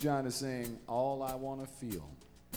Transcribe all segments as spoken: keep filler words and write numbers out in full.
John to sing All I Wanna Feel.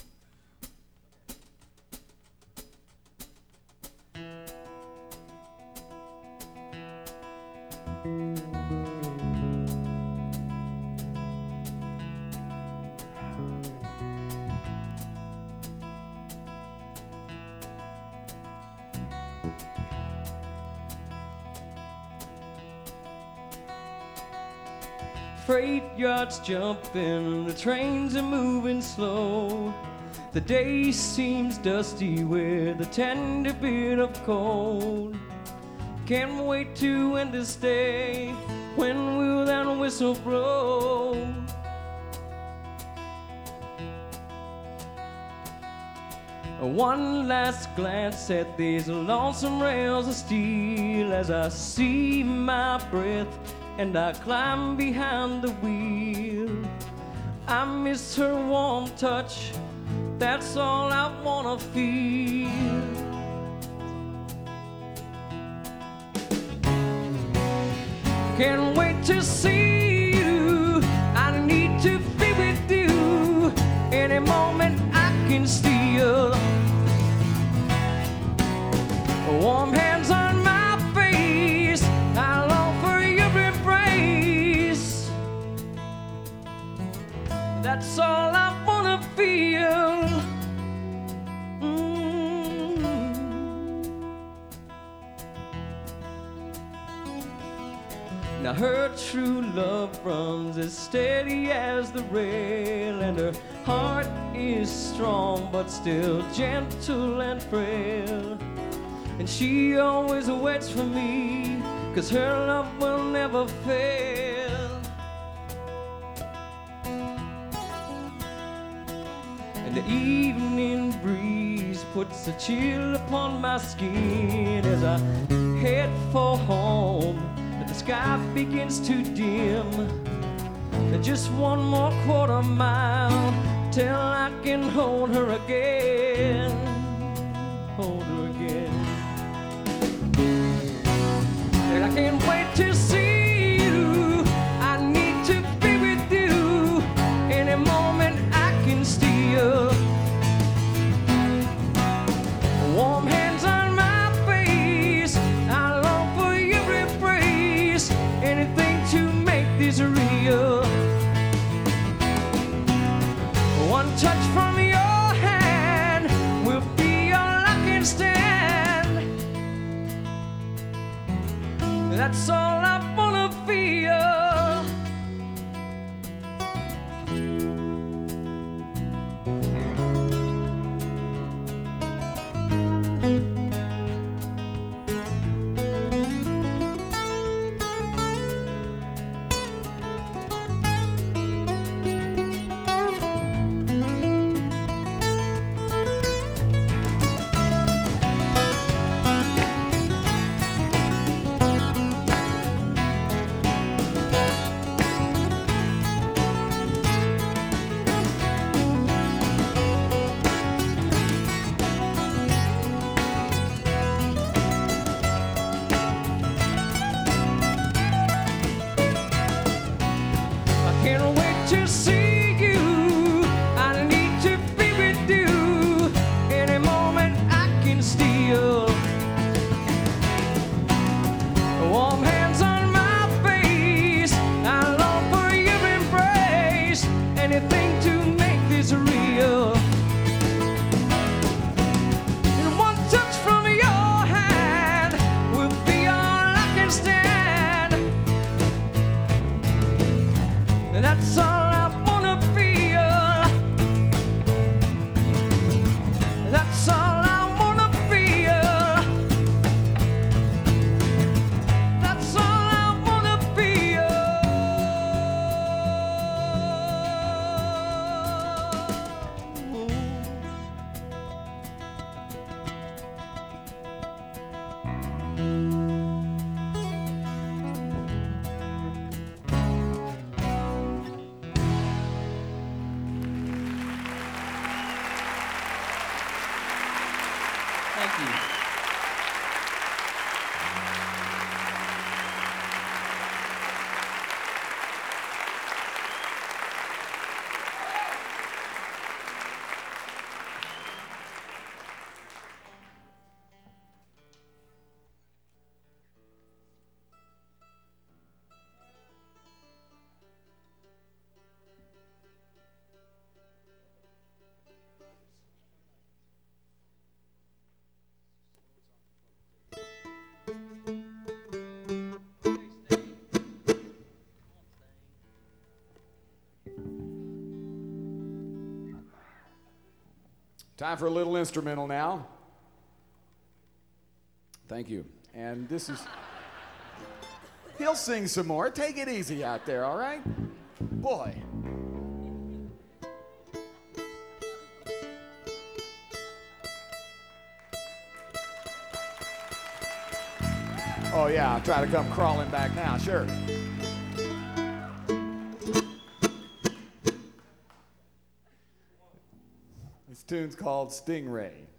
Freight yards jumping, the trains are moving slow. The day seems dusty with a tender bit of cold. Can't wait to end this day. When will that whistle blow? One last glance at these lonesome rails of steel as I see my breath and I climb behind the wheel. I miss her warm touch, that's all I wanna feel. Can't wait to see you, I need to be with you. Any moment I can steal. Warm hands on my face, I long for your embrace. That's all I wanna feel. Mm. Now her true love runs as steady as the rail, and her heart is strong but still gentle and frail. And she always waits for me, 'cause her love will never fail. And the evening breeze puts a chill upon my skin as I head for home, but the sky begins to dim. And just one more quarter mile till I can hold her again. Hold her again. And I can't wait to see you, I need to be with you. Any moment I can steal. Warm hands on my face, I long for your embrace. Anything to make this real. One touch from your hand will be all I can stand. That's all I wanna feel. Can't wait to see you, I need to be with you. Any moment I can steal. Warm hands on my face, I long for your embrace. Anything to make this real. And one touch from your hand will be all I can stand. That's all I wanna feel. That's all I wanna feel. That's all I wanna feel. Thank you. Time for a little instrumental now. Thank you. And this is... He'll sing some more. Take it easy out there, all right? Boy. Oh, yeah, I'll try to come crawling back now, sure. This tune's called Stingray.